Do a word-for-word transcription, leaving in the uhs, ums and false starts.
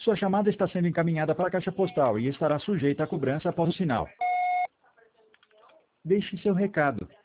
Sua chamada está sendo encaminhada para a caixa postal e estará sujeita à cobrança após o sinal. Deixe seu recado.